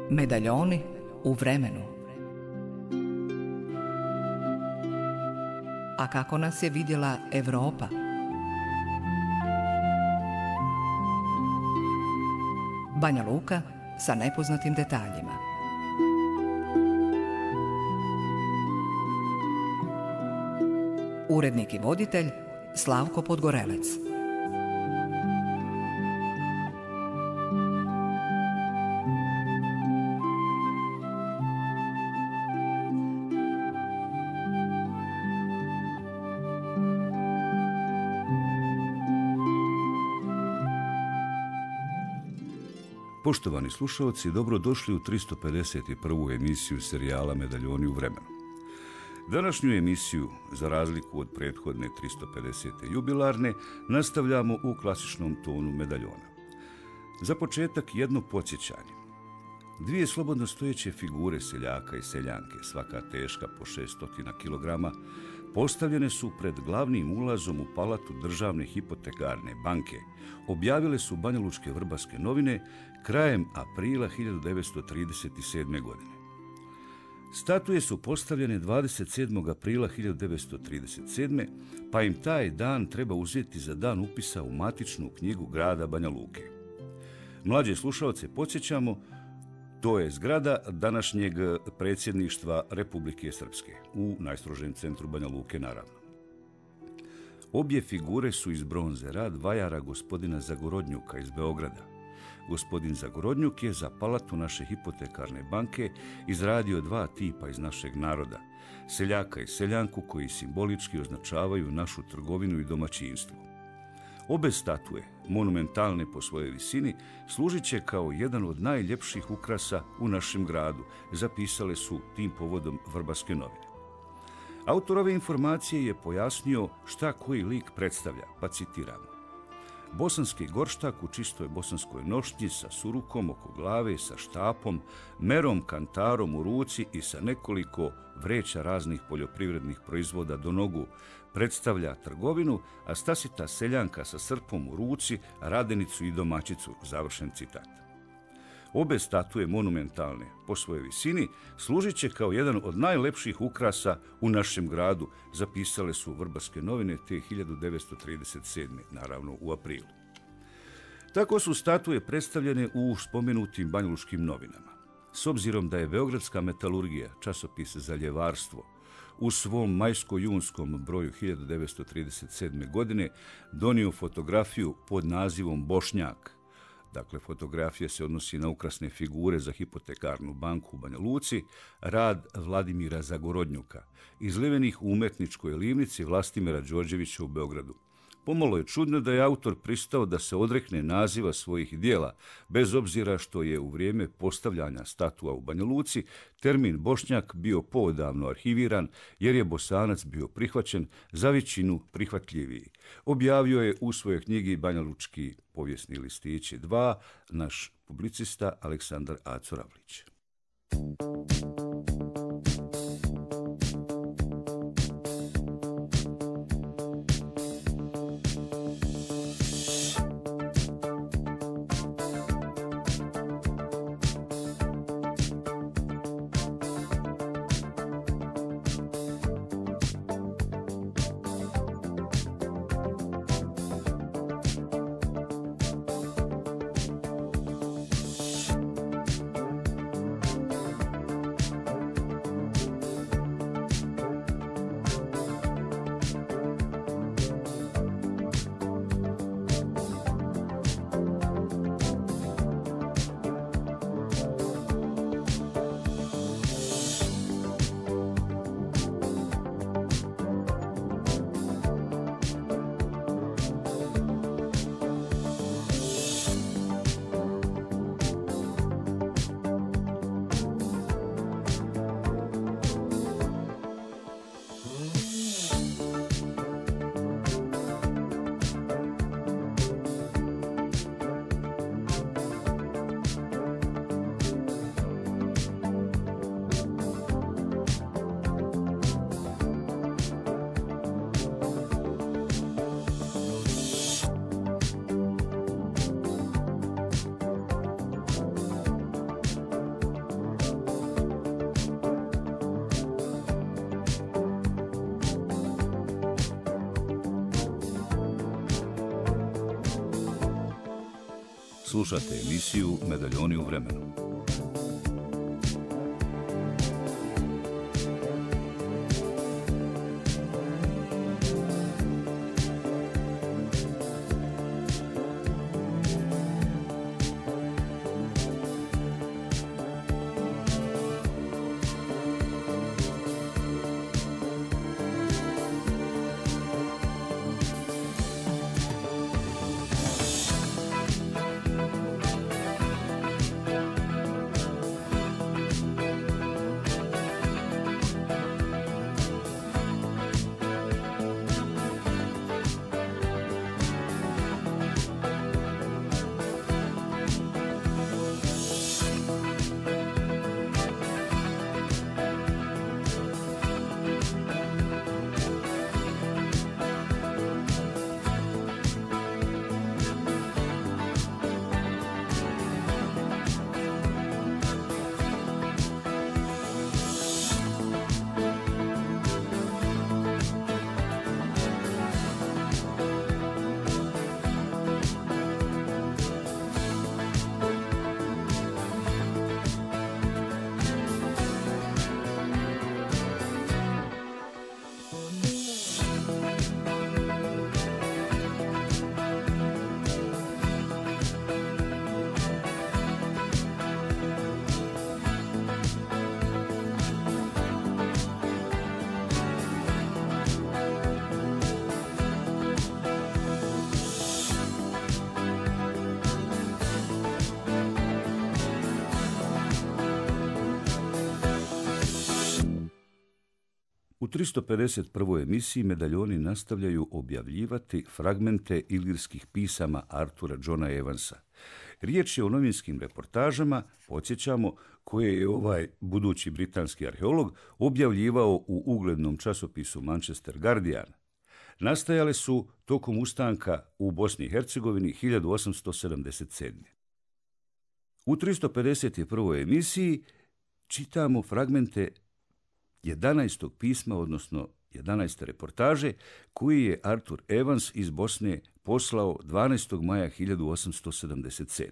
Medaljoni u vremenu. A kako nas je vidjela Evropa? Banja Luka sa nepoznatim detaljima. Urednik i voditelj Slavko Podgorelec. Poštovani slušalci, dobrodošli u 351. emisiju serijala Medaljoni u vremenu. Današnju emisiju, za razliku od prethodne 350. jubilarne, nastavljamo u klasičnom tonu medaljona. Za početak jedno podsjećanje. Dvije slobodno stojeće figure seljaka i seljanke, svaka teška po 600 kg, postavljene su pred glavnim ulazom u palatu Državne hipotekarne banke. Objavile su banjalučke Vrbaske novine krajem aprila 1937. godine. Statue su postavljene 27. aprila 1937. pa im taj dan treba uzeti za dan upisa u matičnu knjigu grada Banja Luke. Mlađe slušalce podsjećamo, to je zgrada današnjeg predsjedništva Republike Srpske, u najstrožem centru Banja Luke naravno. Obje figure su iz bronze, rad vajara gospodina Zagorodnjuka iz Beograda. Gospodin Zagorodnjuk je za palatu naše hipotekarne banke izradio dva tipa iz našeg naroda, seljaka i seljanku koji simbolički označavaju našu trgovinu i domaćinstvo. Obe statue, monumentalne po svojoj visini, služit će kao jedan od najljepših ukrasa u našem gradu, zapisale su tim povodom Vrbaske novine. Autor ove informacije je pojasnio šta koji lik predstavlja, pa citiramo. Bosanski gorštak u čistoj bosanskoj nošnji sa surukom oko glave, sa štapom, merom, kantarom u ruci i sa nekoliko vreća raznih poljoprivrednih proizvoda do nogu predstavlja trgovinu, a stasita seljanka sa srpom u ruci, radenicu i domaćicu, završen citat. Obe statue monumentalne po svojoj visini služit će kao jedan od najlepših ukrasa u našem gradu, zapisale su Vrbaske novine te 1937. naravno u aprilu. Tako su statue predstavljene u spomenutim banjalučkim novinama. S obzirom da je Beogradska metalurgija, časopis za ljevarstvo, u svom majsko-junskom broju 1937. godine donio fotografiju pod nazivom Bošnjak. Dakle, fotografija se odnosi na ukrasne figure za hipotekarnu banku u Banja Luci, rad Vladimira Zagorodnjuka, izlivenih u umetničkoj livnici Vlastimira Đorđevića u Beogradu. Pomalo je čudno da je autor pristao da se odrekne naziva svojih dijela, bez obzira što je u vrijeme postavljanja statua u Banja Luci termin Bošnjak bio poodavno arhiviran, jer je Bosanac bio prihvaćen za većinu prihvatljiviji. Objavio je u svojoj knjigi Banjalučki povijesni listići 2 naš publicista Aleksandar Acoravlić. Slušate emisiju Medaljoni u vremenu. U 351. emisiji Medaljoni nastavljaju objavljivati fragmente ilirskih pisama Artura Johna Evansa. Riječ je o novinskim reportažama, podsjećamo, koje je ovaj budući britanski arheolog objavljivao u uglednom časopisu Manchester Guardian. Nastajale su tokom ustanka u Bosni i Hercegovini 1877. U 351. emisiji čitamo fragmente 11. pisma, odnosno 11. reportaže, koji je Artur Evans iz Bosne poslao 12. maja 1877.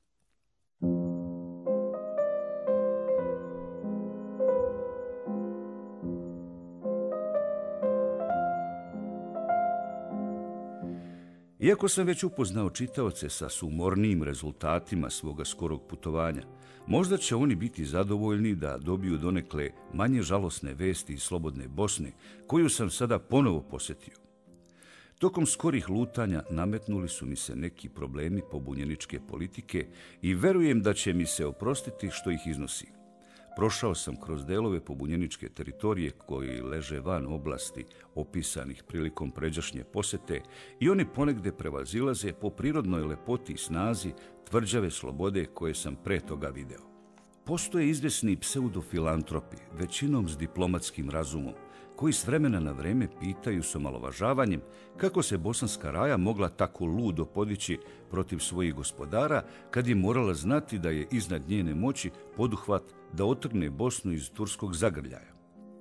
Iako sam već upoznao čitaoce sa sumornijim rezultatima svoga skorog putovanja, možda će oni biti zadovoljni da dobiju donekle manje žalosne vesti iz slobodne Bosne, koju sam sada ponovo posjetio. Tokom skorih lutanja nametnuli su mi se neki problemi pobunjeničke politike i verujem da će mi se oprostiti što ih iznosim. Prošao sam kroz delove pobunjeničke teritorije koji leže van oblasti opisanih prilikom pređašnje posete i oni ponegde prevazilaze po prirodnoj lepoti i snazi tvrđave slobode koje sam pre toga video. Postoje izvesni pseudofilantropi, većinom s diplomatskim razumom, koji s vremena na vreme pitaju s omalovažavanjem kako se Bosanska Raja mogla tako ludo podići protiv svojih gospodara kad je morala znati da je iznad njene moći poduhvat da otrgne Bosnu iz turskog zagrljaja.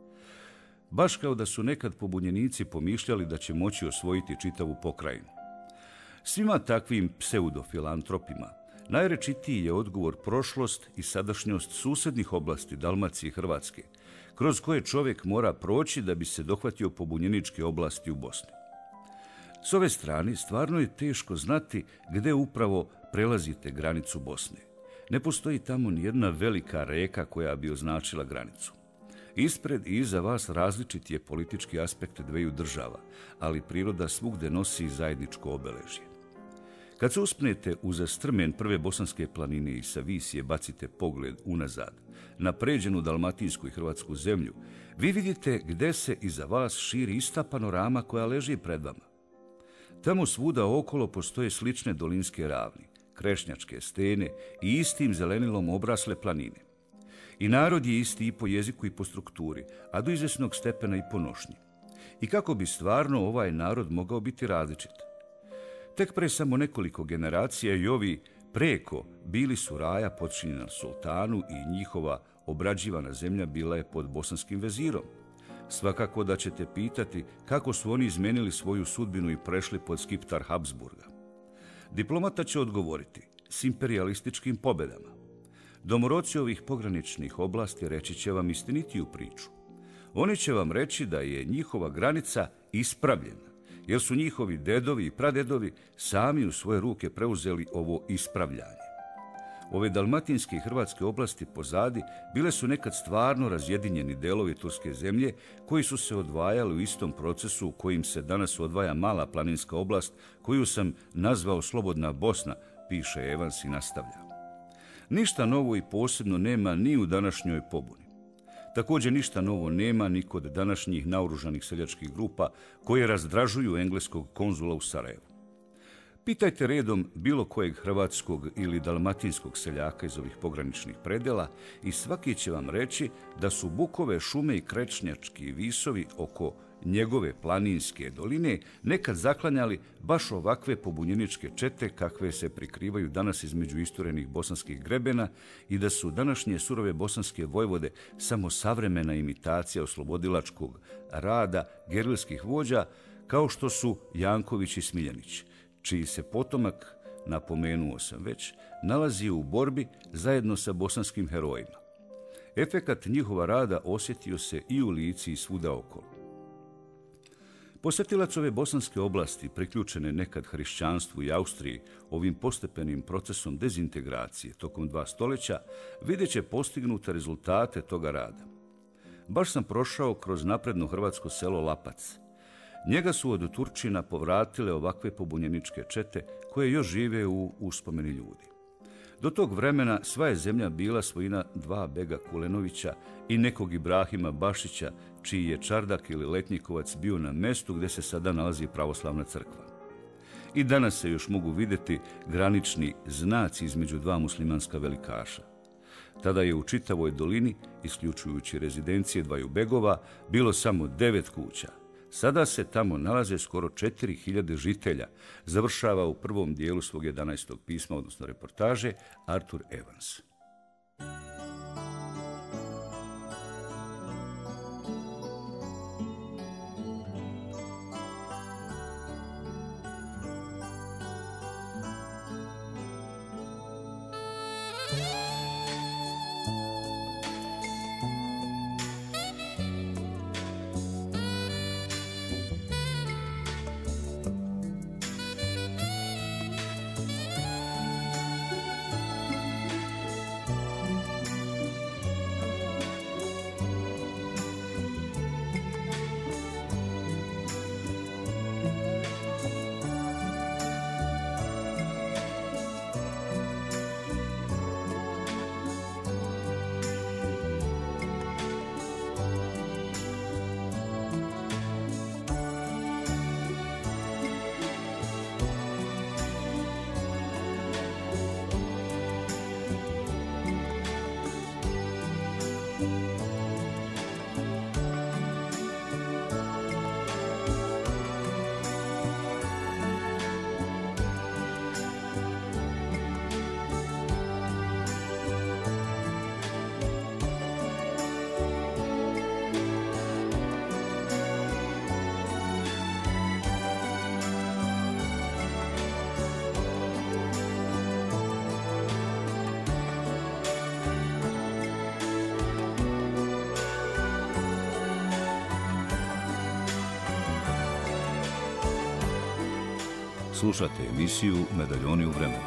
Baš kao da su nekad pobunjenici pomišljali da će moći osvojiti čitavu pokrajinu. Svima takvim pseudofilantropima najrečitiji je odgovor prošlost i sadašnjost susednih oblasti Dalmacije i Hrvatske, kroz koje čovjek mora proći da bi se dohvatio pobunjeničke oblasti u Bosni. S ove strane stvarno je teško znati gde upravo prelazite granicu Bosne. Ne postoji tamo nijedna velika reka koja bi označila granicu. Ispred i iza vas različit je politički aspekt dveju država, ali priroda svugde nosi zajedničko obeležje. Kad se uspnete uza strmen prve bosanske planine i sa Visije bacite pogled unazad, na pređenu dalmatinsku i hrvatsku zemlju, vi vidite gde se iza vas širi ista panorama koja leži pred vama. Tamo svuda okolo postoje slične dolinske ravni, krešnjačke stene i istim zelenilom obrasle planine. I narod je isti i po jeziku i po strukturi, a do izvesnog stepena i po nošnji. I kako bi stvarno ovaj narod mogao biti različit? Tek pre samo nekoliko generacija i ovi preko bili su raja podčinjena sultanu i njihova obrađivana zemlja bila je pod bosanskim vezirom. Svakako da ćete pitati kako su oni izmenili svoju sudbinu i prešli pod skiptar Habsburga. Diplomata će odgovoriti, s imperijalističkim pobedama. Domoroci ovih pograničnih oblasti reći će vam istinitiju priču. Oni će vam reći da je njihova granica ispravljena, jer su njihovi dedovi i pradedovi sami u svoje ruke preuzeli ovo ispravljanje. Ove dalmatinske i hrvatske oblasti pozadi bile su nekad stvarno razjedinjeni delovi turske zemlje koji su se odvajali u istom procesu u kojim se danas odvaja mala planinska oblast koju sam nazvao Slobodna Bosna, piše Evans i nastavlja. Ništa novo i posebno nema ni u današnjoj pobuni. Također ništa novo nema ni kod današnjih naoružanih seljačkih grupa koje razdražuju engleskog konzula u Sarajevu. Pitajte redom bilo kojeg hrvatskog ili dalmatinskog seljaka iz ovih pograničnih predela i svaki će vam reći da su bukove šume i krečnjački visovi oko njegove planinske doline nekad zaklanjali baš ovakve pobunjeničke čete kakve se prikrivaju danas između isturenih bosanskih grebena i da su današnje surove bosanske vojvode samo savremena imitacija oslobodilačkog rada gerilskih vođa kao što su Janković i Smiljanić, čiji se potomak, napomenuo sam već, nalazi u borbi zajedno sa bosanskim herojima. Efekat njihova rada osjetio se i u Lici i svuda okolo. Posjetilac ove bosanske oblasti, priključene nekad hrišćanstvu i Austriji, ovim postepenim procesom dezintegracije tokom 2 stoljeća, vidjet će postignute rezultate toga rada. Baš sam prošao kroz napredno hrvatsko selo Lapac. Njega su od Turčina povratile ovakve pobunjeničke čete koje još žive u uspomeni ljudi. Do tog vremena sva je zemlja bila svojina 2 bega Kulenovića i nekog Ibrahima Bašića, čiji je čardak ili letnjikovac bio na mestu gdje se sada nalazi pravoslavna crkva. I danas se još mogu vidjeti granični znaci između 2 muslimanska velikaša. Tada je u čitavoj dolini, isključujući rezidencije 2 begova, bilo samo 9 kuća. Sada se tamo nalaze skoro 4000 žitelja, završava u prvom dijelu svog 11. pisma, odnosno reportaže, Arthur Evans. Slušate emisiju Medaljoni u vremenu.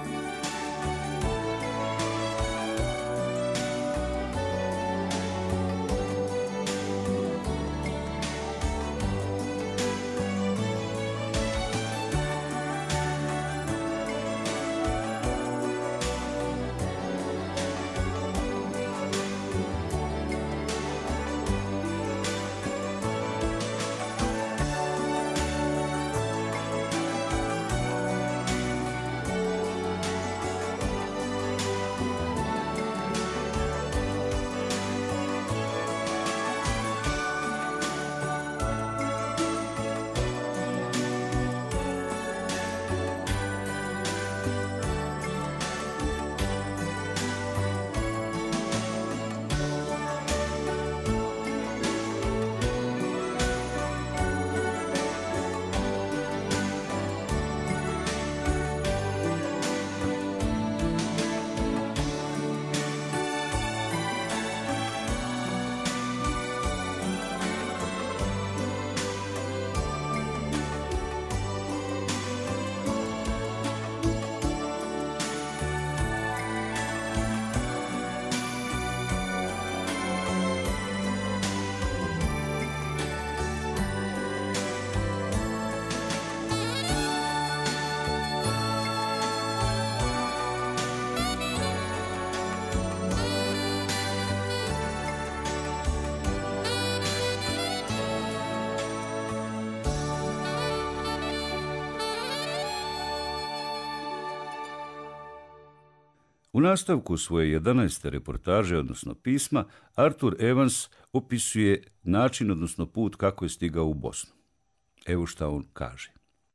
U nastavku svoje 11. reportaže, odnosno pisma, Arthur Evans opisuje način, odnosno put kako je stigao u Bosnu. Evo šta on kaže.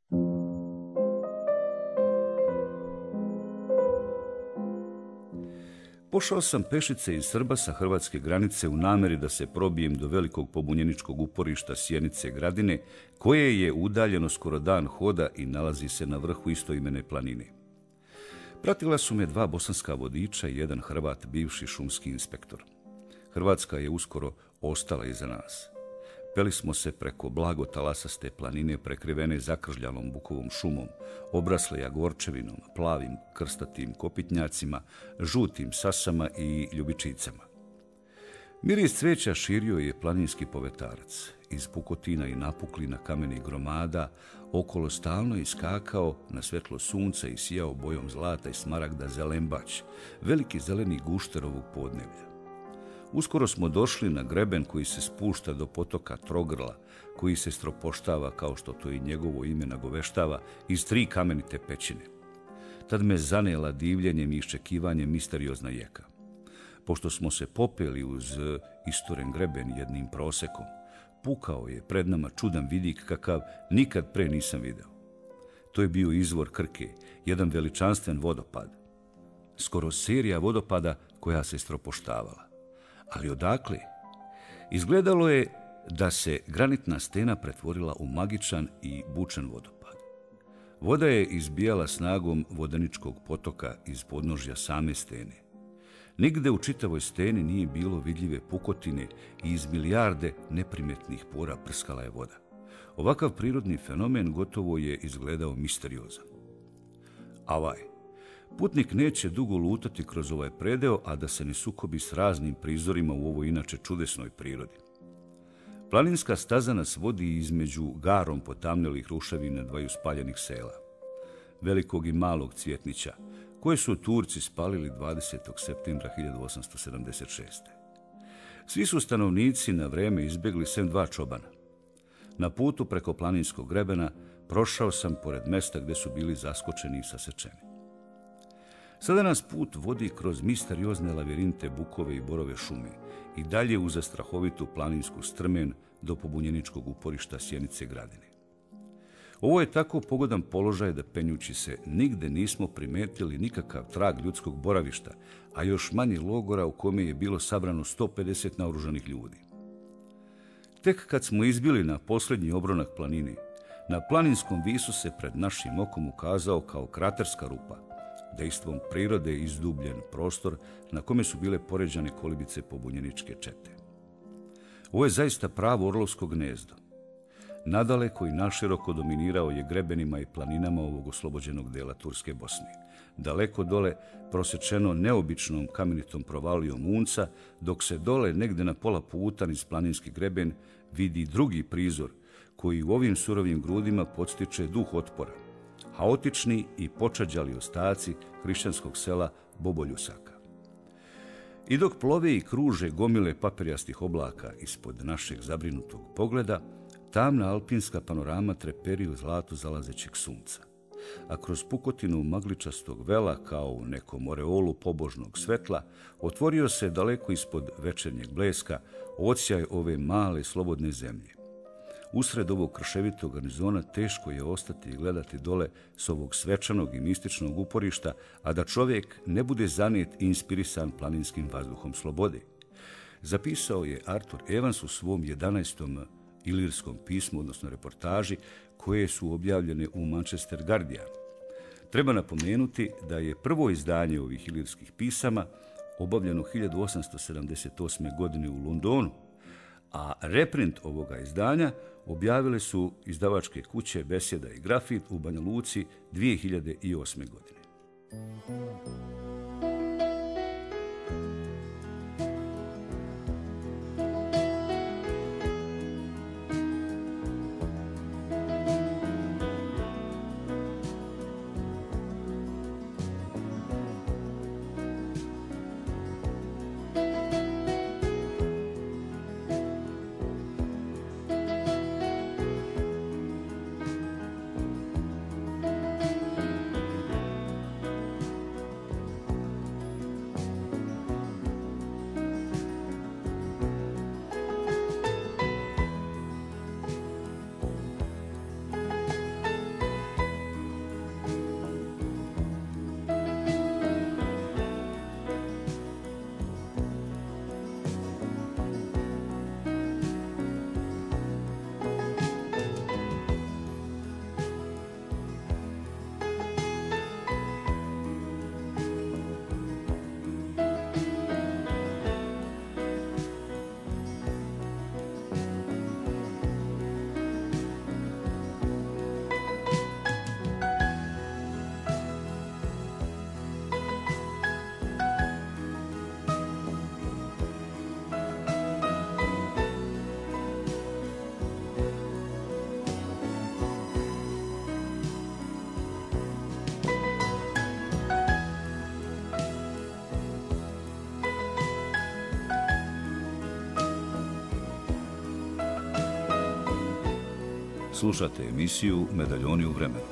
Pošao sam pešice iz Srba sa hrvatske granice u nameri da se probijem do velikog pobunjeničkog uporišta Sjenice Gradine, koje je udaljeno skoro dan hoda i nalazi se na vrhu istoimene planine. Pratila su me 2 bosanska vodiča i 1 Hrvat, bivši šumski inspektor. Hrvatska je uskoro ostala iza nas. Peli smo se preko blago talasaste planine prekrivene zakržljalom bukovom šumom, obrasle jagorčevinom, plavim krstatim kopitnjacima, žutim sasama i ljubičicama. Miris cveća širio je planinski povetarac. Iz pukotina i napuklina kamenih gromada okolo stalno iskakao na svetlo sunca i sijao bojom zlata i smaragda zelembać, veliki zeleni gušter ovog podneblja. Uskoro smo došli na greben koji se spušta do potoka Trogrla, koji se stropoštava, kao što to i njegovo ime nagoveštava, iz 3 kamenite pećine. Tad me zanela divljenjem i iščekivanjem misteriozna jeka. Pošto smo se popeli uz isturen greben jednim prosekom, pukao je pred nama čudan vidik kakav nikad pre nisam video. To je bio izvor Krke, jedan veličanstven vodopad. Skoro serija vodopada koja se stropoštavala. Ali odakle? Izgledalo je da se granitna stena pretvorila u magičan i bučan vodopad. Voda je izbijala snagom vodeničkog potoka iz podnožja same stene. Nigde u čitavoj steni nije bilo vidljive pukotine i iz milijarde neprimetnih pora prskala je voda. Ovakav prirodni fenomen gotovo je izgledao misteriozan. Avaj, putnik neće dugo lutati kroz ovaj predeo, a da se ne sukobi s raznim prizorima u ovoj inače čudesnoj prirodi. Planinska staza nas vodi između garom potamnelih ruševina 2 spaljenih sela, Velikog i Malog Cvjetnića, koje su Turci spalili 20. septembra 1876. Svi su stanovnici na vreme izbjegli sem 2 čobana. Na putu preko planinskog grebena prošao sam pored mesta gde su bili zaskočeni i sasečeni. Sada nas put vodi kroz misteriozne lavirinte bukove i borove šume i dalje uz strahovitu planinsku strmen do pobunjeničkog uporišta Sjenice Gradine. Ovo je tako pogodan položaj da penjući se nigde nismo primetili nikakav trag ljudskog boravišta, a još manje logora u kome je bilo sabrano 150 naoružanih ljudi. Tek kad smo izbili na posljednji obronak planine, na planinskom visu se pred našim okom ukazao kao kraterska rupa, dejstvom prirode izdubljen prostor na kome su bile poređane kolibice pobunjeničke čete. Ovo je zaista pravo orlovsko gnezdo. Nadaleko i naširoko dominirao je grebenima i planinama ovog oslobođenog dela Turske Bosne. Daleko dole prosečeno neobičnom kamenitom provalijom Unca, dok se dole negde na pola puta niz planinski greben vidi drugi prizor koji u ovim surovim grudima podstiče duh otpora, haotični i počađali ostaci hrišćanskog sela Boboljusaka. I dok plove i kruže gomile papirjastih oblaka ispod našeg zabrinutog pogleda, tamna alpinska panorama treperi u zlatu zalazećeg sunca, a kroz pukotinu magličastog vela, kao u nekom oreolu pobožnog svetla, otvorio se daleko ispod večernjeg bleska odsjaj ove male slobodne zemlje. Usred ovog krševitog garnizona teško je ostati i gledati dole s ovog svečanog i mističnog uporišta, a da čovjek ne bude zanijet i inspirisan planinskim vazduhom slobode. Zapisao je Arthur Evans u svom 11. ilirskom pismu, odnosno reportaži, koje su objavljene u Manchester Guardian. Treba napomenuti da je prvo izdanje ovih ilirskih pisama obavljeno 1878. godine u Londonu, a reprint ovoga izdanja objavile su izdavačke kuće Besjeda i Grafit u Banja Luci 2008. godine. Slušate emisiju Medaljoni u vremenu.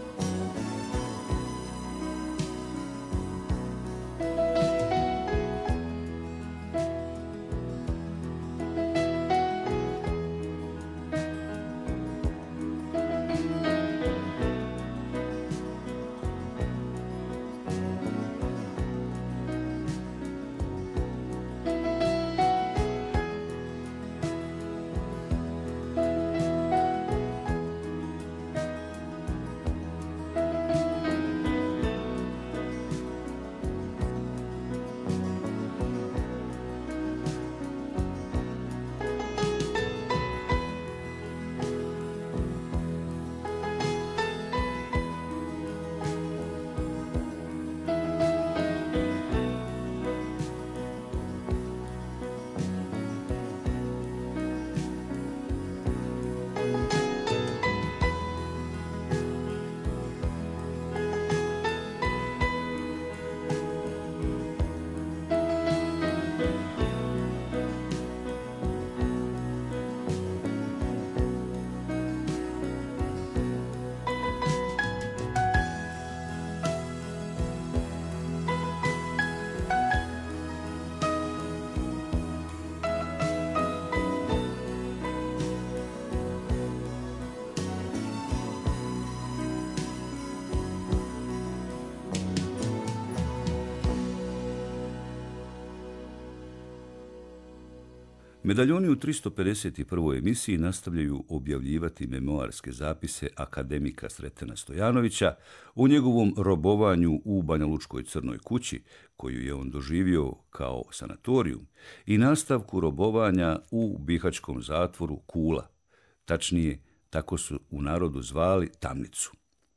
Medaljoni u 351. emisiji nastavljaju objavljivati memoarske zapise akademika Sretena Stojanovića o njegovom robovanju u Banjalučkoj Crnoj kući, koju je on doživio kao sanatorijum, i nastavku robovanja u bihaćkom zatvoru Kula. Tačnije, tako su u narodu zvali Tamnicu.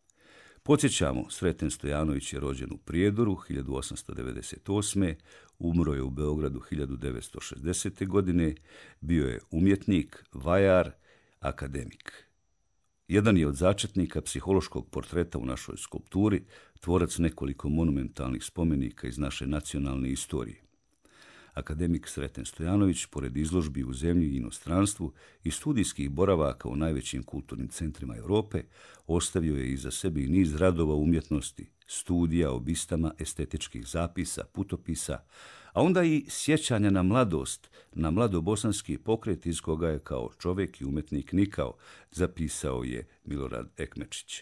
Podsjećamo, Sreten Stojanović je rođen u Prijedoru 1898. Umro je u Beogradu 1960. godine, bio je umjetnik, vajar, akademik. Jedan je od začetnika psihološkog portreta u našoj skulpturi, tvorac nekoliko monumentalnih spomenika iz naše nacionalne istorije. Akademik Sreten Stojanović, pored izložbi u zemlji i inostranstvu i studijskih boravaka u najvećim kulturnim centrima Europe, ostavio je iza sebe i niz radova umjetnosti, studija o bistama, estetičkih zapisa, putopisa, a onda i sjećanja na mladost, na mladobosanski pokret iz koga je kao čovjek i umjetnik nikao, zapisao je Milorad Ekmečić.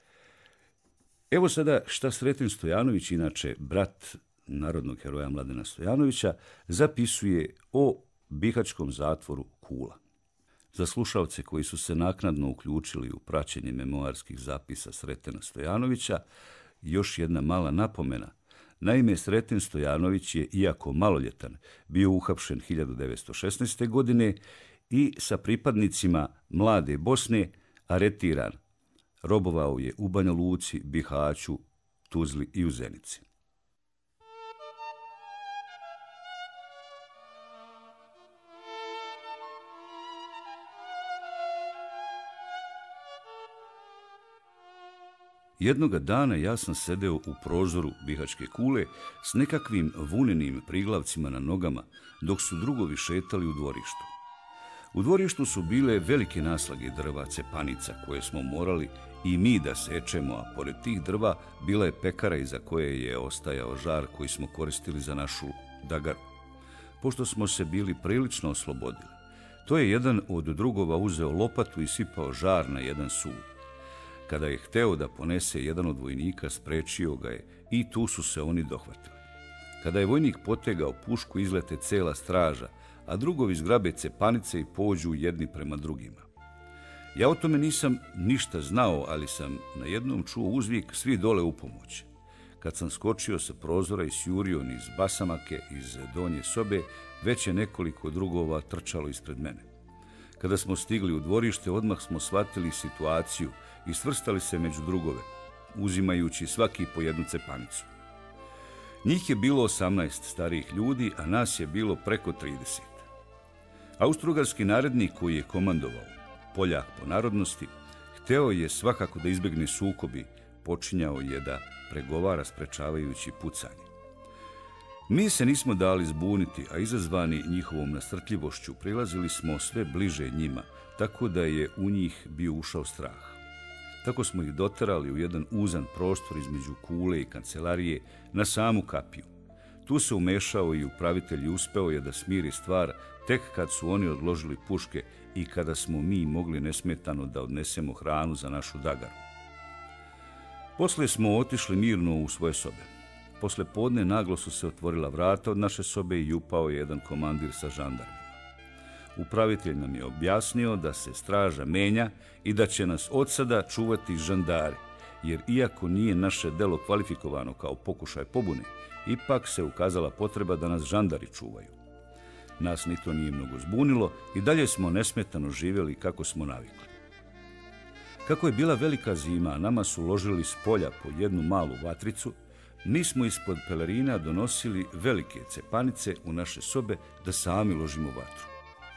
Evo sada šta Sreten Stojanović, inače brat narodnog heroja Mladena Stojanovića, zapisuje o bihaćkom zatvoru Kula. Za slušalce koji su se naknadno uključili u praćenje memoarskih zapisa Sretena Stojanovića, još jedna mala napomena. Naime, Sreten Stojanović je, iako maloljetan, bio uhapšen 1916. godine i sa pripadnicima Mlade Bosne aretiran. Robovao je u Banja Luci, Bihaću, Tuzli i u Zenici. Jednoga dana ja sam sedeo u prozoru Bihaćke Kule s nekakvim vunenim priglavcima na nogama, dok su drugovi šetali u dvorištu. U dvorištu su bile velike naslage drva, cepanica, koje smo morali i mi da sečemo, a pored tih drva bila je pekara iza koje je ostajao žar koji smo koristili za našu dagaru. Pošto smo se bili prilično oslobodili, to je jedan od drugova uzeo lopatu i sipao žar na jedan sud. Kada je hteo da ponese, jedan od vojnika sprečio ga je i tu su se oni dohvatili. Kada je vojnik potegao pušku, izlete cela straža, a drugovi zgrabe cepanice i pođu jedni prema drugima. Ja o tome nisam ništa znao, ali sam na jednom čuo uzvik svi dole u pomoć. Kad sam skočio sa prozora i sjurio niz basamake iz donje sobe, već je nekoliko drugova trčalo ispred mene. Kada smo stigli u dvorište, odmah smo shvatili situaciju i svrstali se među drugove, uzimajući svaki po jednu cepanicu. Njih je bilo 18 starijih ljudi, a nas je bilo preko 30. Austrougarski narednik koji je komandovao, Poljak po narodnosti, hteo je svakako da izbegne sukobi, počinjao je da pregovara sprečavajući pucanje. Mi se nismo dali zbuniti, a izazvani njihovom nasrtljivošću prilazili smo sve bliže njima, tako da je u njih bio ušao strah. Tako smo ih doterali u jedan uzan prostor između kule i kancelarije na samu kapiju. Tu se umešao i upravitelj i uspeo je da smiri stvar tek kad su oni odložili puške i kada smo mi mogli nesmetano da odnesemo hranu za našu dagaru. Poslije smo otišli mirno u svoje sobe. Posle podne naglo su se otvorila vrata od naše sobe i upao je jedan komandir sa žandarmima. Upravitelj nam je objasnio da se straža menja i da će nas od sada čuvati žandari, jer iako nije naše delo kvalifikovano kao pokušaj pobune, ipak se ukazala potreba da nas žandari čuvaju. Nas ni to nije mnogo zbunilo i dalje smo nesmetano živjeli kako smo navikli. Kako je bila velika zima, a nama su ložili s polja po jednu malu vatricu, mi smo ispod pelerina donosili velike cepanice u naše sobe da sami ložimo vatru.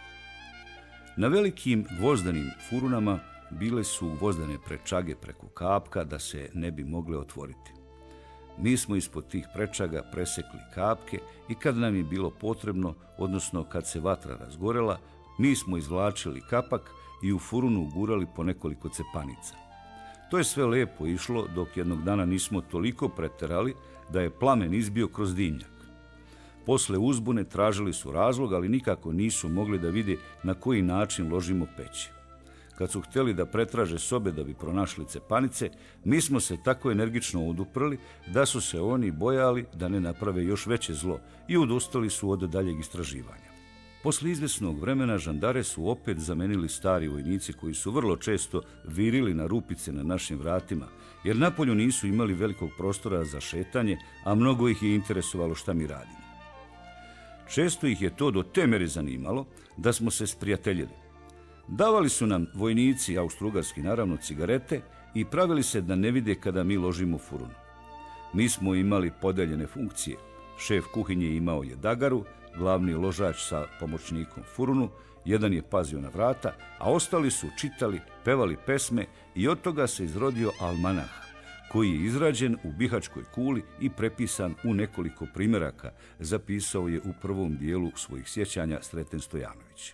Na velikim gvozdanim furunama bile su gvozdane prečage preko kapka da se ne bi mogle otvoriti. Mi smo ispod tih prečaga presekli kapke i kad nam je bilo potrebno, odnosno kad se vatra razgorela, mi smo izvlačili kapak i u furunu ugurali po nekoliko cepanica. To je sve lepo išlo dok jednog dana nismo toliko preterali da je plamen izbio kroz dimnjak. Posle uzbune tražili su razlog, ali nikako nisu mogli da vide na koji način ložimo peći. Kad su htjeli da pretraže sobe da bi pronašli cepanice, mi smo se tako energično oduprli da su se oni bojali da ne naprave još veće zlo i odustali su od daljeg istraživanja. Posle izvesnog vremena žandare su opet zamenili stari vojnici koji su vrlo često virili na rupice na našim vratima, jer napolju nisu imali velikog prostora za šetanje, a mnogo ih je interesovalo šta mi radimo. Često ih je to do te mere zanimalo da smo se sprijateljili. Davali su nam vojnici, austrougarski naravno, cigarete i pravili se da ne vide kada mi ložimo furunu. Mi smo imali podeljene funkcije. Šef kuhinje imao je dagaru, glavni ložač sa pomoćnikom furunu, jedan je pazio na vrata, a ostali su čitali, pevali pesme i od toga se izrodio almanah, koji je izrađen u Bihaćkoj kuli i prepisan u nekoliko primjeraka, zapisao je u prvom dijelu svojih sjećanja Sreten Stojanović.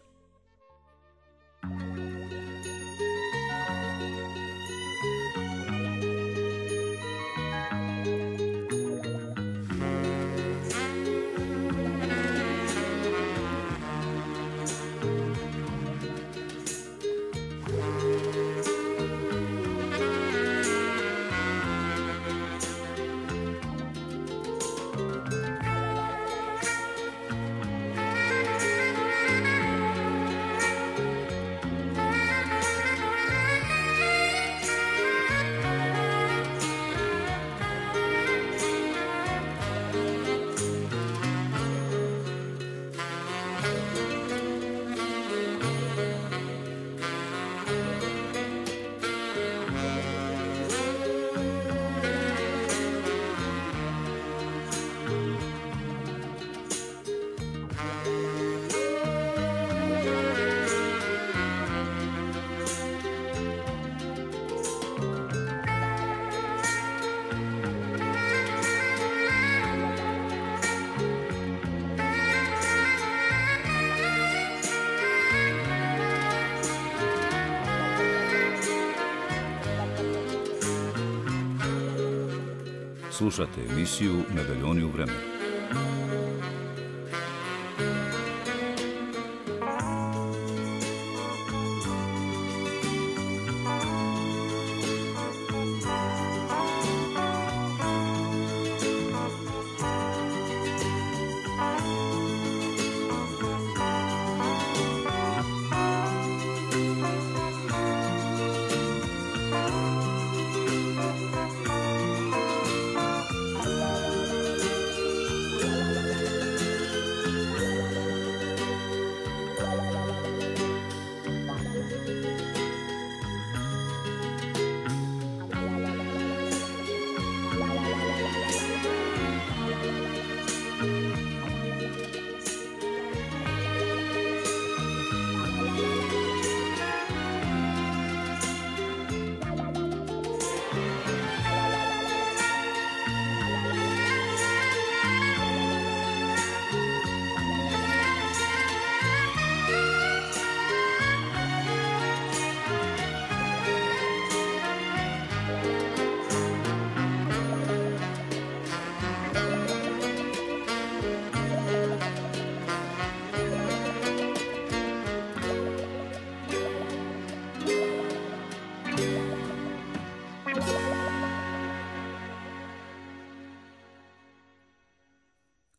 Slušate emisiju Medaljoni u vremenu.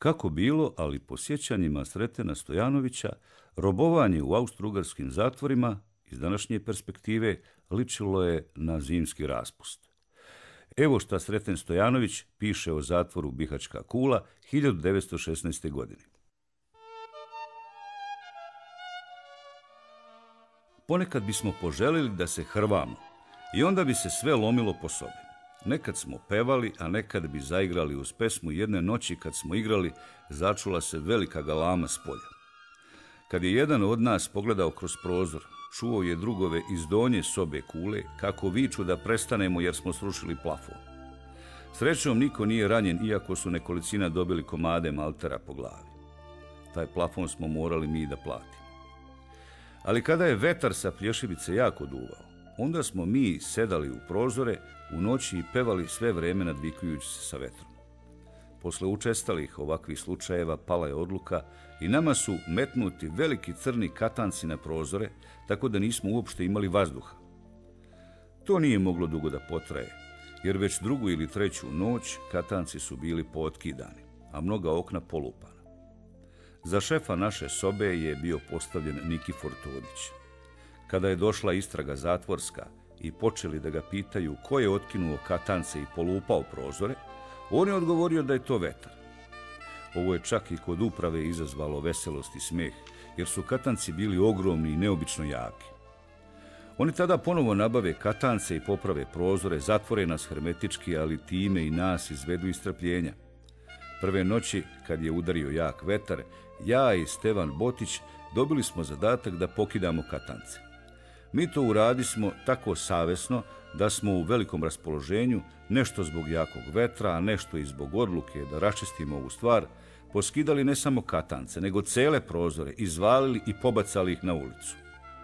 Kako bilo, ali po sjećanjima Sretena Stojanovića, robovanje u austro-ugarskim zatvorima iz današnje perspektive ličilo je na zimski raspust. Evo šta Sreten Stojanović piše o zatvoru Bihaćka kula 1916. godine. Ponekad bismo poželili da se hrvamo i onda bi se sve lomilo po sobi. Nekad smo pevali, a nekad bi zaigrali uz pesmu. Jedne noći kad smo igrali, začula se velika galama s polja. Kad je jedan od nas pogledao kroz prozor, čuo je drugove iz donje sobe kule kako viču da prestanemo jer smo srušili plafon. Srećom niko nije ranjen, iako su nekolicina dobili komade maltera po glavi. Taj plafon smo morali mi da platimo. Ali kada je vetar sa Plješivice jako duvao, onda smo mi sedali u prozore u noći i pevali sve vreme nadvikujući se sa vetrom. Posle učestalih ovakvih slučajeva pala je odluka i nama su metnuti veliki crni katanci na prozore, tako da nismo uopšte imali vazduha. To nije moglo dugo da potraje, jer već drugu ili treću noć katanci su bili pootkidani, a mnoga okna polupana. Za šefa naše sobe je bio postavljen Nikifor Todić. Kada je došla istraga zatvorska i počeli da ga pitaju ko je otkinuo katance i polupao prozore, on je odgovorio da je to vetar. Ovo je čak i kod uprave izazvalo veselost i smeh, jer su katanci bili ogromni i neobično jaki. Oni tada ponovo nabave katance i poprave prozore, zatvore nas hermetički, ali time i nas izvedu iz strpljenja. Prve noći, kad je udario jak vetar, ja i Stevan Botić dobili smo zadatak da pokidamo katance. Mi to uradismo tako savesno da smo u velikom raspoloženju, nešto zbog jakog vetra, a nešto i zbog odluke da raščistimo ovu stvar, poskidali ne samo katance, nego cele prozore, izvalili i pobacali ih na ulicu.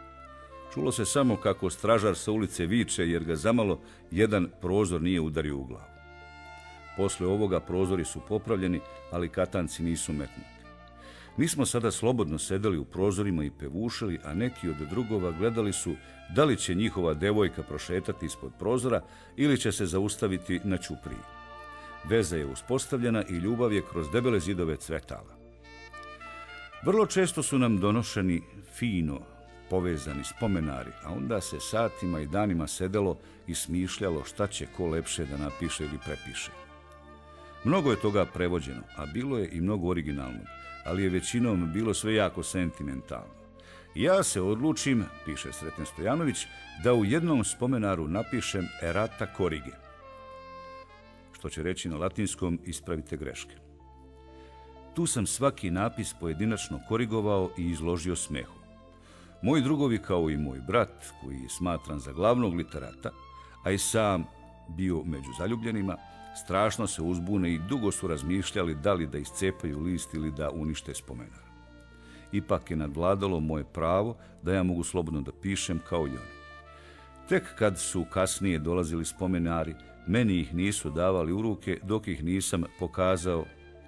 Čulo se samo kako stražar sa ulice viče, jer ga zamalo jedan prozor nije udario u glavu. Posle ovoga prozori su popravljeni, ali katanci nisu metnuti. Mi smo sada slobodno sedeli u prozorima i pevušili, a neki od drugova gledali su da li će njihova devojka prošetati ispod prozora ili će se zaustaviti na ćupriji. Veza je uspostavljena i ljubav je kroz debele zidove cvetala. Vrlo često su nam donošeni fino povezani spomenari, a onda se satima i danima sedelo i smišljalo šta će ko lepše da napiše ili prepiše. Mnogo je toga prevođeno, a bilo je i mnogo originalnog, ali je većinom bilo sve jako sentimentalno. Ja se odlučim, piše Sreten Stojanović, da u jednom spomenaru napišem errata corrige, što će reći na latinskom ispravite greške. Tu sam svaki napis pojedinačno korigovao i izložio smehu. Moji drugovi, kao i moj brat, koji je smatran za glavnog literata, a i sam bio među zaljubljenima, strašno se uzbune i dugo su razmišljali da li da iscepaju list ili da unište spomenar. Ipak je nadvladalo moje pravo da ja mogu slobodno da pišem kao i oni. Tek kad su kasnije dolazili spomenari, meni ih nisu davali u ruke dok ih nisam pokazao.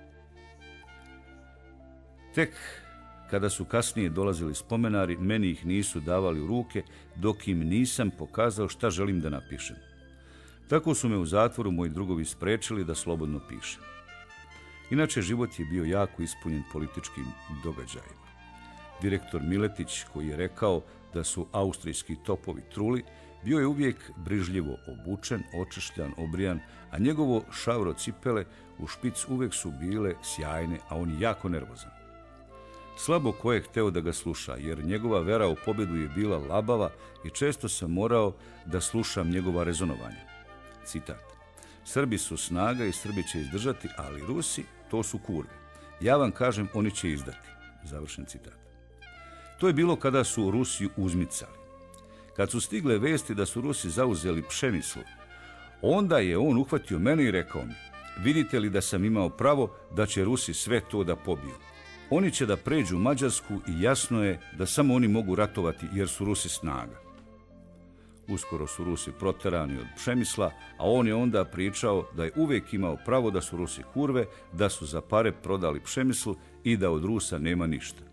Tek kada su kasnije dolazili spomenari, meni ih nisu davali u ruke dok im nisam pokazao šta želim da napišem. Tako su me u zatvoru moji drugovi sprečili da slobodno pišem. Inače, život je bio jako ispunjen političkim događajima. Direktor Miletić, koji je rekao da su austrijski topovi truli, bio je uvijek brižljivo obučen, očešljan, obrijan, a njegovo šavro cipele u špic uvijek su bile sjajne, a on jako nervozan. Slabo ko je hteo da ga sluša, jer njegova vera u pobjedu je bila labava i često sam morao da slušam njegova rezonovanja. Citat: Srbi su snaga i Srbi će izdržati, ali Rusi, to su kurve. Ja vam kažem, oni će izdati. Završen citat. To je bilo kada su Rusi uzmicali. Kad su stigle vesti da su Rusi zauzeli Pšemislu, onda je on uhvatio mene i rekao mi: vidite li da sam imao pravo da će Rusi sve to da pobiju? Oni će da pređu Mađarsku i jasno je da samo oni mogu ratovati jer su Rusi snaga. Uskoro su Rusi proterani od Pšemisla, a on je onda pričao da je uvijek imao pravo da su Rusi kurve, da su za pare prodali Pšemislu i da od Rusa nema ništa.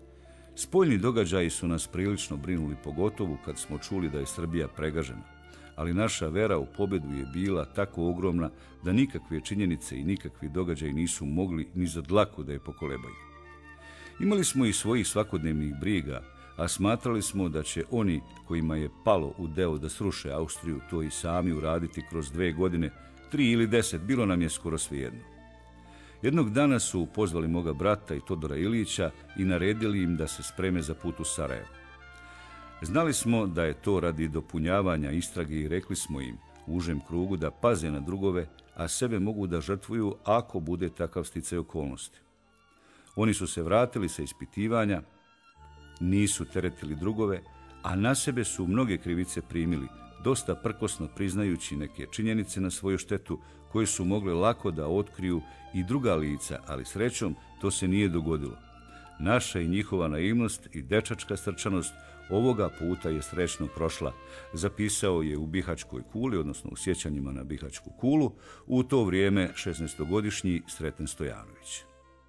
Spoljni događaji su nas prilično brinuli, pogotovo kad smo čuli da je Srbija pregažena. ali naša vera u pobjedu je bila tako ogromna da nikakve činjenice i nikakvi događaji nisu mogli ni za dlaku da je pokolebaju. Imali smo i svojih svakodnevnih briga, a smatrali smo da će oni kojima je palo u deo da sruše Austriju to i sami uraditi kroz 2 godine, 3 ili 10, bilo nam je skoro svejedno. Jednog dana su pozvali moga brata i Todora Ilića i naredili im da se spreme za put u Sarajevo. Znali smo da je to radi dopunjavanja istrage i rekli smo im u užem krugu da paze na drugove, a sebe mogu da žrtvuju ako bude takav sticaj okolnosti. Oni su se vratili sa ispitivanja, nisu teretili drugove, a na sebe su mnoge krivice primili, dosta prkosno priznajući neke činjenice na svoju štetu koje su mogle lako da otkriju i druga lica, ali srećom to se nije dogodilo. Naša i njihova naivnost i dečačka srčanost ovoga puta je srećno prošla, zapisao je u Bihaćkoj kuli, odnosno u sjećanjima na Bihaćku kulu, u to vrijeme 16-godišnji Sreten Stojanović.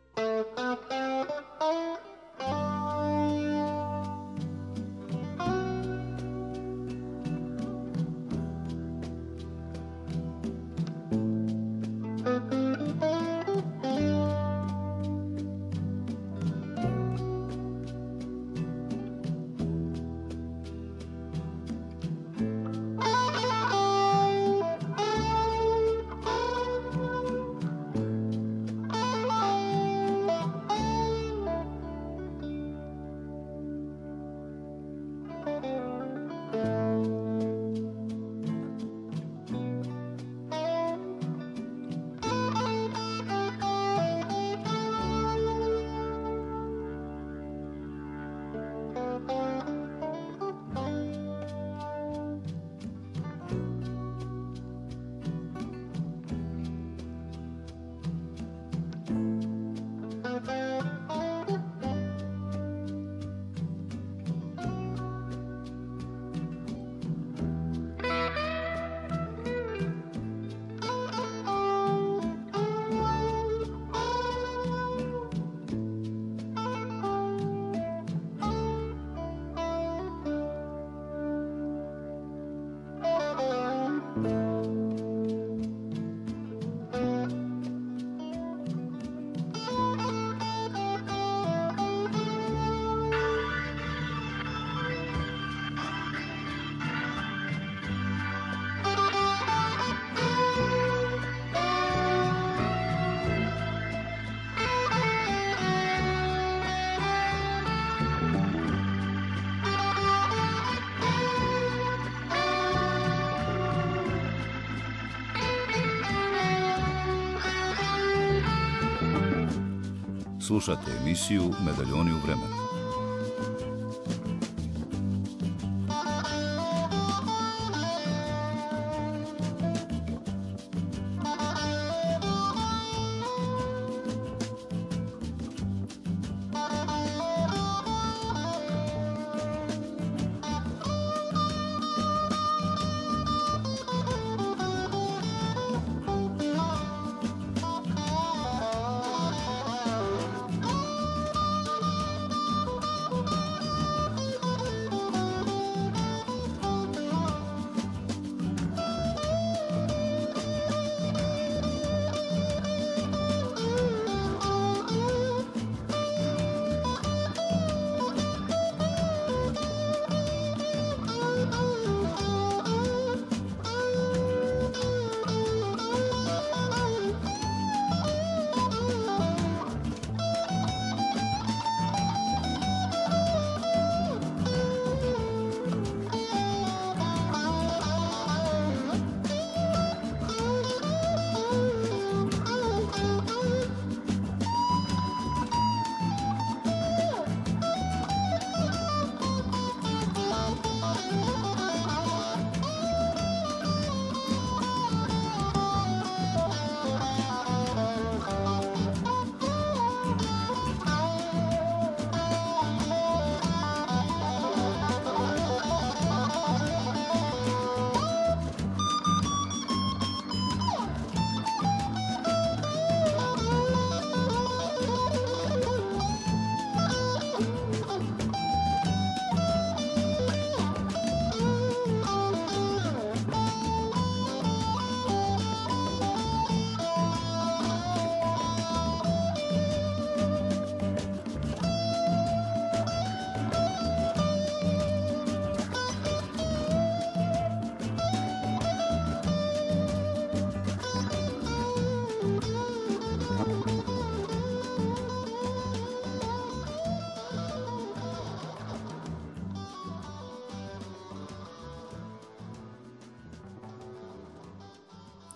Slušate emisiju Medaljoni u vremenu.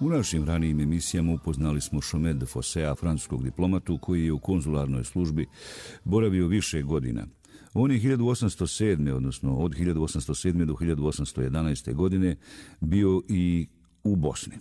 U našim ranijim emisijama upoznali smo Chomet de Fossea, francuskog diplomatu koji je u konzularnoj službi boravio više godina. On je 1807. odnosno od 1807. do 1811. godine bio i u Bosni.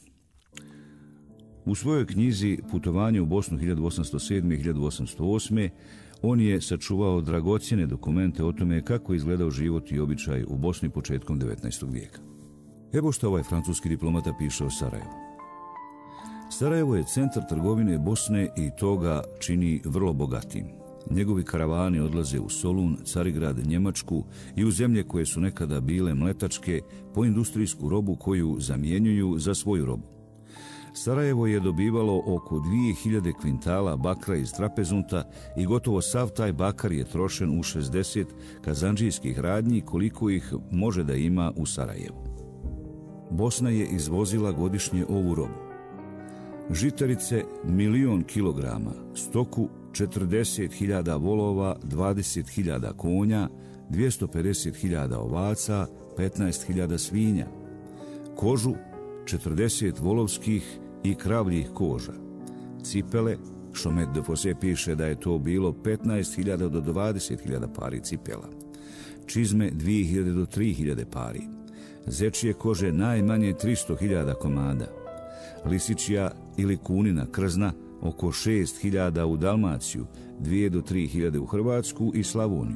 U svojoj knjizi Putovanje u Bosnu 1807. i 1808. on je sačuvao dragocjene dokumente o tome kako je izgledao život i običaj u Bosni početkom 19. vijeka. Evo što ovaj francuski diplomata piše o Sarajevu. Sarajevo je centar trgovine Bosne i to ga čini vrlo bogatim. Njegovi karavani odlaze u Solun, Carigrad, Njemačku i u zemlje koje su nekada bile mletačke po industrijsku robu koju zamjenjuju za svoju robu. Sarajevo je dobivalo oko 2000 kvintala bakra iz trapezunta i gotovo sav taj bakar je trošen u 60 kazandžijskih radnji koliko ih može da ima u Sarajevu. Bosna je izvozila godišnje ovu robu: žitarice 1.000.000 kilograma, stoku 40.000 volova, 20.000 konja, 250.000 ovaca, 15.000 svinja, kožu 40 volovskih i kravljih koža, cipele, Chomet de Fossé piše da je to bilo 15.000 do 20.000 pari cipela, čizme 2.000 do 3.000 pari, zečje kože najmanje 300.000 komada, lisičja ili kunina krzna oko 6.000 u Dalmaciju, 2 do 3.000 u Hrvatsku i Slavoniju.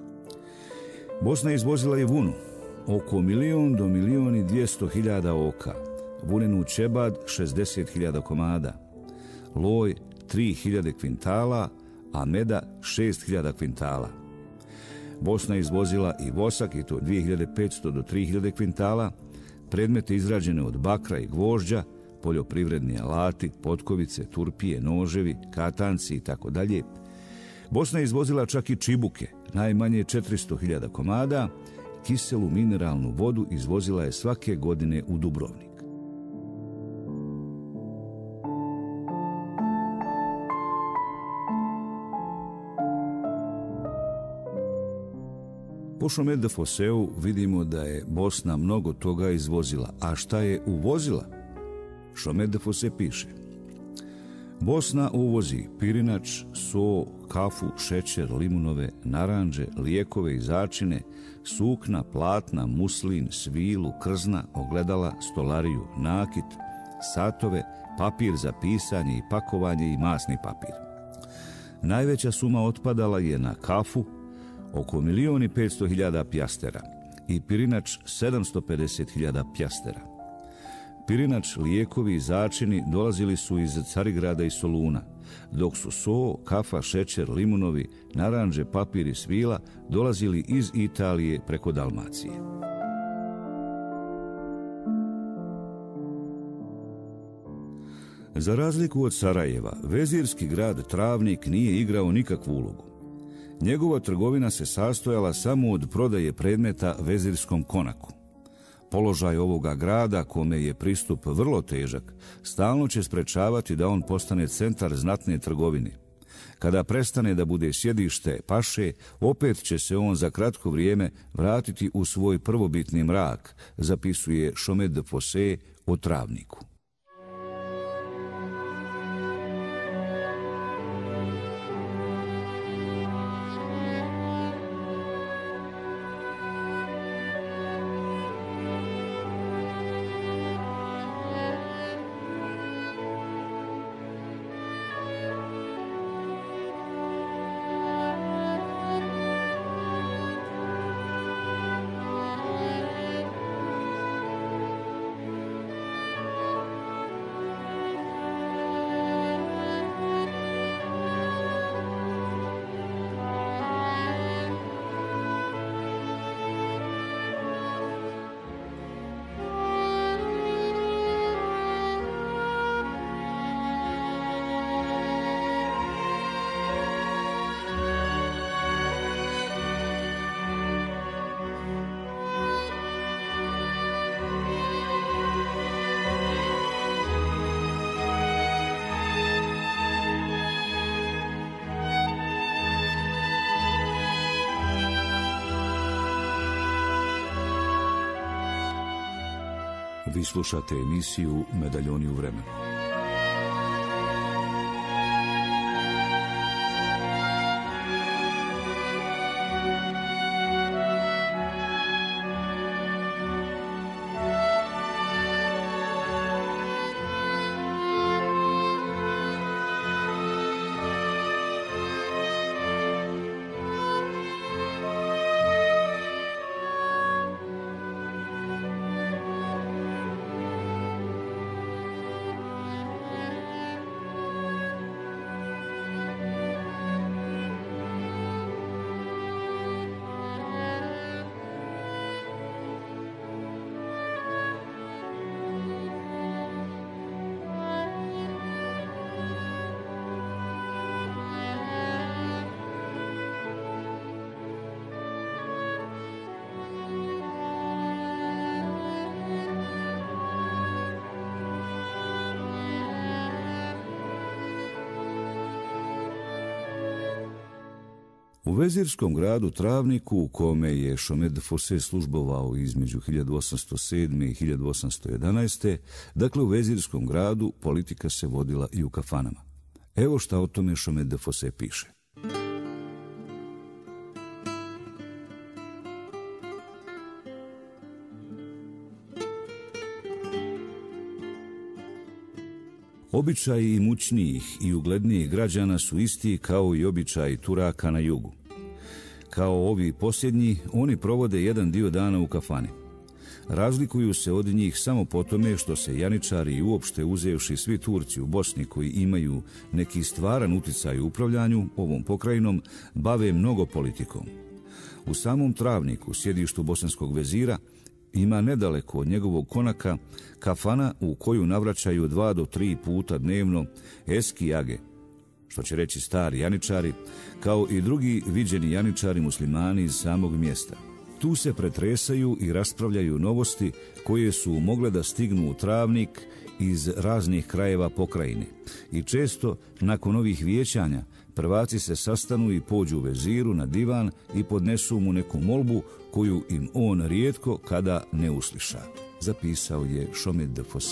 Bosna izvozila je vunu, oko 1.000.000 do 1.200.000 oka, vunenu ćebad 60.000 komada, loj 3.000 kvintala, a meda 6.000 kvintala. Bosna je izvozila i vosak, i to 2.500 do 3.000 kvintala, predmete izrađene od bakra i gvožđa, poljoprivredni alati, potkovice, turpije, noževi, katanci i tako dalje. Bosna je izvozila čak i čibuke, najmanje 400.000 komada, kiselu mineralnu vodu izvozila je svake godine u Dubrovnik. Po Chomet de Fosseu vidimo da je Bosna mnogo toga izvozila, a šta je uvozila? Chomet de Fossé piše: Bosna uvozi pirinač, so, kafu, šećer, limunove, naranđe, lijekove i začine, sukna, platna, muslin, svilu, krzna, ogledala, stolariju, nakit, satove, papir za pisanje i pakovanje i masni papir. Najveća suma otpadala je na kafu, oko 1.500.000 pjastera, i pirinač 750.000 pjastera. Pirinač, lijekovi i začini dolazili su iz Carigrada i Soluna, dok su so, kafa, šećer, limunovi, naranđe, papir i svila dolazili iz Italije preko Dalmacije. Za razliku od Sarajeva, vezirski grad Travnik nije igrao nikakvu ulogu. Njegova trgovina se sastojala samo od prodaje predmeta vezirskom konaku. Položaj ovoga grada, kome je pristup vrlo težak, stalno će sprečavati da on postane centar znatne trgovine. Kada prestane da bude sjedište paše, opet će se on za kratko vrijeme vratiti u svoj prvobitni mrak, zapisuje Chomet de Fossé o Travniku. Vi slušate emisiju Medaljoni u vremenu. U vezirskom gradu Travniku, u kome je Chomet de Fosse službovao između 1807. i 1811. Dakle, u vezirskom gradu politika se vodila i u kafanama. Evo šta o tome Chomet de Fosse piše. Običaji imućnijih i uglednijih građana su isti kao i običaji Turaka na jugu. Kao ovi posljednji, oni provode jedan dio dana u kafani. Razlikuju se od njih samo po tome što se janičari i uopšte uzevši svi Turci u Bosni koji imaju neki stvaran uticaj u upravljanju ovom pokrajinom, bave mnogo politikom. U samom Travniku, sjedištu bosanskog vezira, ima nedaleko od njegovog konaka kafana u koju navraćaju 2 do 3 puta dnevno eski age, što će reći stari janičari, kao i drugi viđeni janičari muslimani iz samog mjesta. Tu se pretresaju i raspravljaju novosti koje su mogle da stignu u Travnik iz raznih krajeva pokrajine. I često, nakon ovih vijećanja, prvaci se sastanu i pođu veziru na divan i podnesu mu neku molbu koju im on rijetko kada ne usliša, zapisao je Chomet de Fosse.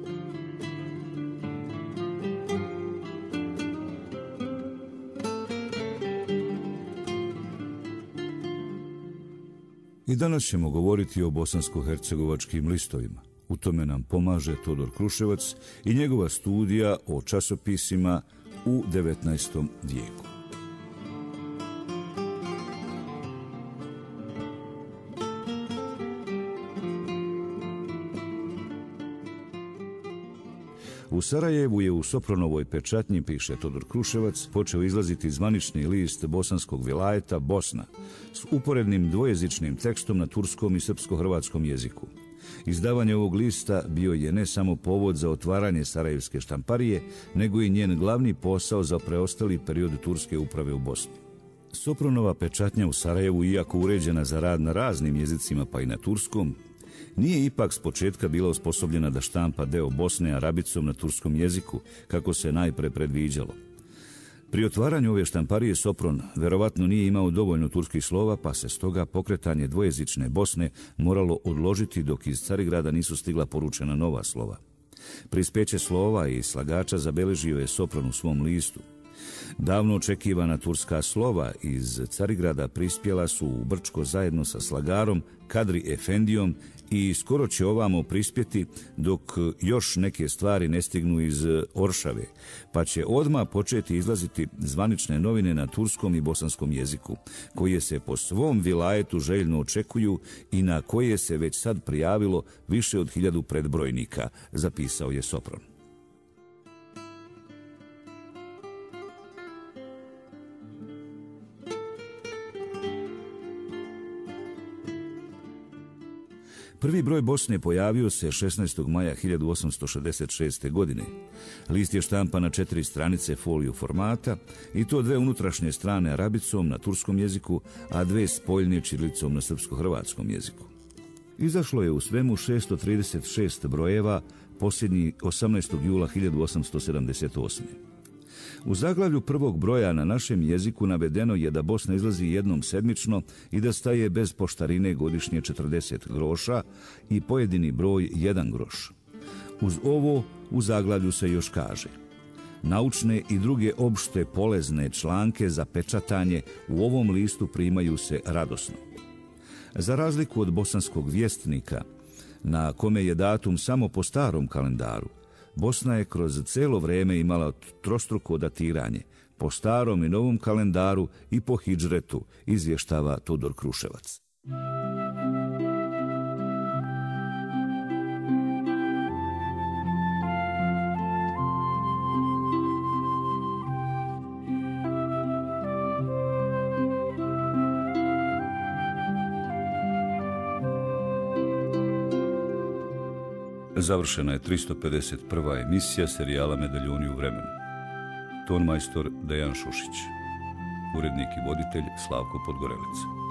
I danas ćemo govoriti o bosansko-hercegovačkim listovima. U tome nam pomaže Todor Kruševac i njegova studija o časopisima u 19. vijeku. U Sarajevu je u Sopronovoj pečatnji, piše Todor Kruševac, počeo izlaziti zvanični list bosanskog vilajeta Bosna s uporednim dvojezičnim tekstom na turskom i srpsko-hrvatskom jeziku. Izdavanje ovog lista bio je ne samo povod za otvaranje sarajevske štamparije, nego i njen glavni posao za preostali period turske uprave u Bosni. Sopronova pečatnja u Sarajevu, iako uređena za rad na raznim jezicima pa i na turskom, nije ipak s početka bila osposobljena da štampa deo Bosne arabicom na turskom jeziku, kako se najpre predviđalo. Pri otvaranju ove štamparije Sopron verovatno nije imao dovoljno turskih slova, pa se stoga pokretanje dvojezične Bosne moralo odložiti dok iz Carigrada nisu stigla poručena nova slova. Prispeće slova i slagača zabeležio je Sopron u svom listu. Davno očekivana turska slova iz Carigrada prispjela su u Brčko zajedno sa slagarom Kadri Efendijom i skoro će ovamo prispjeti dok još neke stvari ne stignu iz Oršave, pa će odmah početi izlaziti zvanične novine na turskom i bosanskom jeziku, koje se po svom vilajetu željno očekuju i na koje se već sad prijavilo više od 1000 predbrojnika, zapisao je Sopron. Prvi broj Bosne pojavio se 16. maja 1866. godine. List je štampan na 4 stranice folio formata i to 2 unutrašnje strane arabicom na turskom jeziku, a 2 spoljne ćirilicom na srpsko-hrvatskom jeziku. Izašlo je u svemu 636 brojeva, posljednji 18. jula 1878. U zaglavlju prvog broja na našem jeziku navedeno je da Bosna izlazi jednom sedmično i da staje bez poštarine godišnje 40 groša i pojedini broj 1 groš. Uz ovo u zaglavlju se još kaže: naučne i druge opšte polezne članke za pečatanje u ovom listu primaju se radosno. Za razliku od bosanskog vjesnika, na kome je datum samo po starom kalendaru, Bosna je kroz celo vreme imala trostruko datiranje, po starom i novom kalendaru i po hidžretu, izvještava Tudor Kruševac. Završena je 351. emisija serijala Medaljoni u vremenu. Ton majstor Dejan Šušić. Urednik i voditelj Slavko Podgorelec.